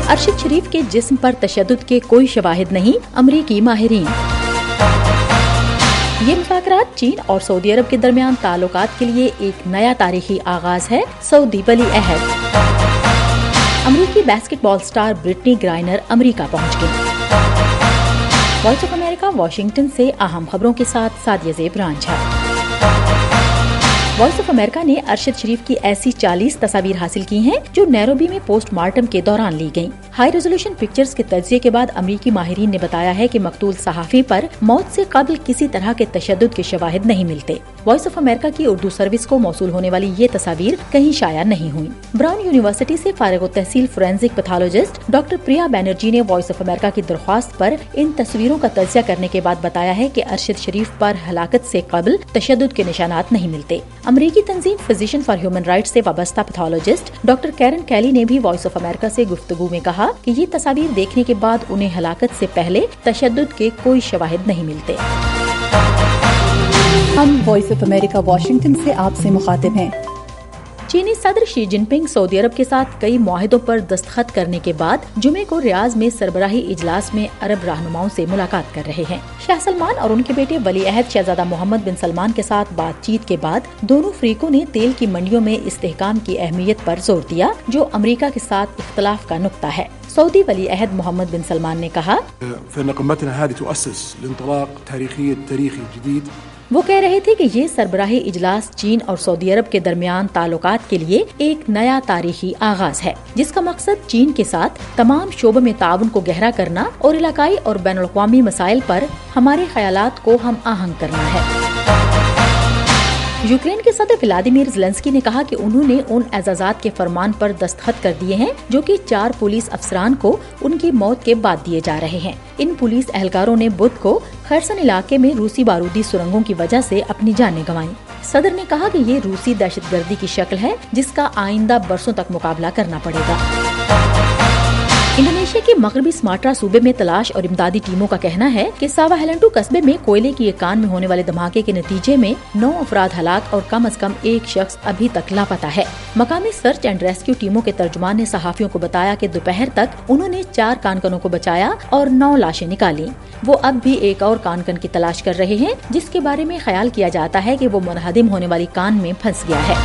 ارشد شریف کے جسم پر تشدد کے کوئی شواہد نہیں، امریکی ماہرین۔ یہ مذاکرات چین اور سعودی عرب کے درمیان تعلقات کے لیے ایک نیا تاریخی آغاز ہے، سعودی ولی عہد۔ امریکی basketball star Brittney Griner امریکہ پہنچ گئی۔ وائس آف امریکہ واشنگٹن سے اہم خبروں کے ساتھ سعدیہ زیب رانجھا۔ وائس آف امریکہ نے ارشد شریف کی ایسی 40 تصاویر حاصل کی ہیں جو نیروبی میں پوسٹ مارٹم کے دوران لی گئیں۔ ہائی ریزولوشن پکچرز کے تجزیے کے بعد امریکی ماہرین نے بتایا ہے کہ مقتول صحافی پر موت سے قبل کسی طرح کے تشدد کے شواہد نہیں ملتے۔ وائس آف امریکہ کی اردو سروس کو موصول ہونے والی یہ تصاویر کہیں شائع نہیں ہوئی۔ براؤن یونیورسٹی سے فارغ التحصیل forensic pathologist doctor Priya Banerjee نے وائس آف امریکہ کی درخواست پر ان تصویروں کا تجزیہ کرنے کے بعد بتایا ہے کہ ارشد شریف پر ہلاکت سے قبل تشدد کے نشانات نہیں ملتے۔ امریکی تنظیم فزیشن فار ہیومن رائٹس سے وابستہ پیتھولوجسٹ ڈاکٹر کیرن کیلی نے بھی وائس آف امریکہ سے گفتگو میں کہا کہ یہ تصاویر دیکھنے کے بعد انہیں ہلاکت سے پہلے تشدد کے کوئی شواہد نہیں ملتے۔ ہم وائس آف امریکہ واشنگٹن سے آپ سے مخاطب ہیں۔ چینی صدر شی جن پنگ سعودی عرب کے ساتھ کئی معاہدوں پر دستخط کرنے کے بعد جمعے کو ریاض میں سربراہی اجلاس میں عرب رہنماؤں سے ملاقات کر رہے ہیں۔ شاہ سلمان اور ان کے بیٹے ولی عہد شہزادہ محمد بن سلمان کے ساتھ بات چیت کے بعد دونوں فریقوں نے تیل کی منڈیوں میں استحکام کی اہمیت پر زور دیا، جو امریکہ کے ساتھ اختلاف کا نقطہ ہے۔ سعودی ولی عہد محمد بن سلمان نے کہا، وہ کہہ رہے تھے کہ یہ سربراہی اجلاس چین اور سعودی عرب کے درمیان تعلقات کے لیے ایک نیا تاریخی آغاز ہے، جس کا مقصد چین کے ساتھ تمام شعبوں میں تعاون کو گہرا کرنا اور علاقائی اور بین الاقوامی مسائل پر ہمارے خیالات کو ہم آہنگ کرنا ہے۔ یوکرین کے صدر ولادیمیر زیلنسکی نے کہا کہ انہوں نے ان اعزازات کے فرمان پر دستخط کر دیے ہیں جو کہ 4 پولیس افسران کو ان کی موت کے بعد دیے جا رہے ہیں۔ ان پولیس اہلکاروں نے بدھ کو خرسن علاقے میں روسی بارودی سرنگوں کی وجہ سے اپنی جانیں گنوائیں۔ صدر نے کہا کہ یہ روسی دہشت گردی کی شکل ہے جس کا آئندہ برسوں تک مقابلہ کرنا پڑے گا۔ انڈونیشیا کے مغربی سماٹرا صوبے میں تلاش اور امدادی ٹیموں کا کہنا ہے کہ ساوا ہیلنٹو قصبے میں کوئلے کی ایک کان میں ہونے والے دھماکے کے نتیجے میں 9 افراد ہلاک اور کم از کم 1 شخص ابھی تک لاپتہ ہے۔ مقامی سرچ اینڈ ریسکیو ٹیموں کے ترجمان نے صحافیوں کو بتایا کہ دوپہر تک انہوں نے 4 کانکنوں کو بچایا اور 9 لاشیں نکالیں۔ وہ اب بھی ایک اور کانکن کی تلاش کر رہے ہیں جس کے بارے میں خیال کیا جاتا ہے کہ وہ منہدم ہونے والی کان میں پھنس گیا ہے۔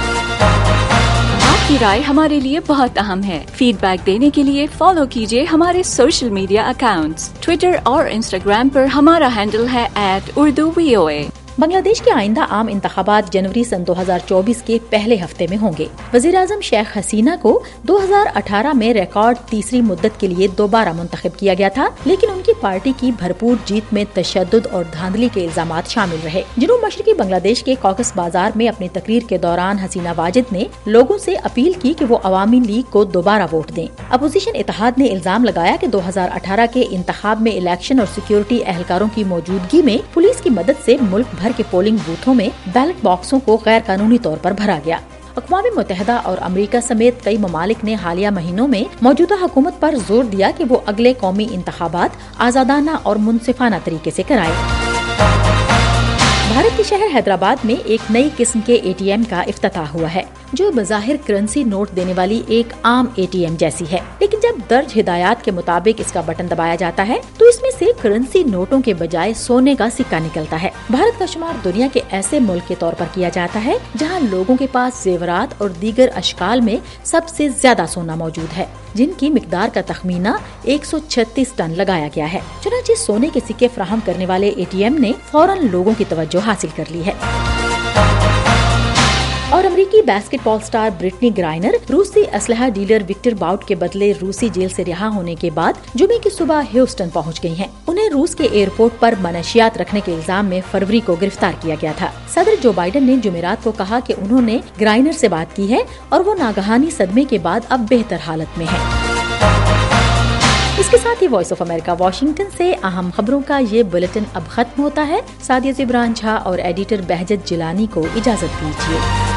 آپ کی رائے ہمارے لیے بہت اہم ہے۔ فیڈ بیک دینے کے لیے فالو کیجیے ہمارے سوشل میڈیا اکاؤنٹس۔ ٹویٹر اور انسٹاگرام پر ہمارا ہینڈل ہے @UrduVOA۔ بنگلہ دیش کے آئندہ عام انتخابات جنوری سن 2024 کے پہلے ہفتے میں ہوں گے۔ وزیراعظم شیخ حسینہ کو 2018 میں ریکارڈ تیسری مدت کے لیے دوبارہ منتخب کیا گیا تھا، لیکن ان کی پارٹی کی بھرپور جیت میں تشدد اور دھاندلی کے الزامات شامل رہے۔ جنوب مشرقی بنگلہ دیش کے کوکس بازار میں اپنی تقریر کے دوران حسینہ واجد نے لوگوں سے اپیل کی کہ وہ عوامی لیگ کو دوبارہ ووٹ دیں۔ اپوزیشن اتحاد نے الزام لگایا کہ 2018 کے انتخاب میں الیکشن اور سیکیورٹی اہلکاروں کی موجودگی میں پولیس کی مدد سے ملک بھر کے پولنگ بوتھوں میں بیلٹ باکسوں کو غیر قانونی طور پر بھرا گیا۔ اقوام متحدہ اور امریکہ سمیت کئی ممالک نے حالیہ مہینوں میں موجودہ حکومت پر زور دیا کہ وہ اگلے قومی انتخابات آزادانہ اور منصفانہ طریقے سے کرائے۔ بھارت کے شہر حیدرآباد میں ایک نئی قسم کے ATM کا افتتاح ہوا ہے جو بظاہر کرنسی نوٹ دینے والی ایک عام ATM جیسی ہے، لیکن جب درج ہدایات کے مطابق اس کا بٹن دبایا جاتا ہے تو اس میں سے کرنسی نوٹوں کے بجائے سونے کا سکہ نکلتا ہے۔ بھارت کا شمار دنیا کے ایسے ملک کے طور پر کیا جاتا ہے جہاں لوگوں کے پاس زیورات اور دیگر اشکال میں سب سے زیادہ سونا موجود ہے، جن کی مقدار کا تخمینہ 136 ٹن لگایا گیا ہے۔ چنانچہ سونے کے سکے فراہم کرنے والے ATM نے فوراً لوگوں کی توجہ حاصل کر لی ہے۔ اور امریکی basketball star Brittney Griner روسی اسلحہ ڈیلر وکٹر باؤٹ کے بدلے روسی جیل سے رہا ہونے کے بعد جمعے کی صبح ہیوسٹن پہنچ گئی ہیں۔ انہیں روس کے ایئرپورٹ پر منشیات رکھنے کے الزام میں فروری کو گرفتار کیا گیا تھا۔ صدر جو بائیڈن نے جمعرات کو کہا کہ انہوں نے گرائنر سے بات کی ہے اور وہ ناگہانی صدمے کے بعد اب بہتر حالت میں ہیں۔ اس کے ساتھ ہی وائس آف امریکہ واشنگٹن سے اہم خبروں کا یہ بلیٹن اب ختم ہوتا ہے۔ سعدیہ زیب رانجھا اور ایڈیٹر بہجت جیلانی کو اجازت دیجیے۔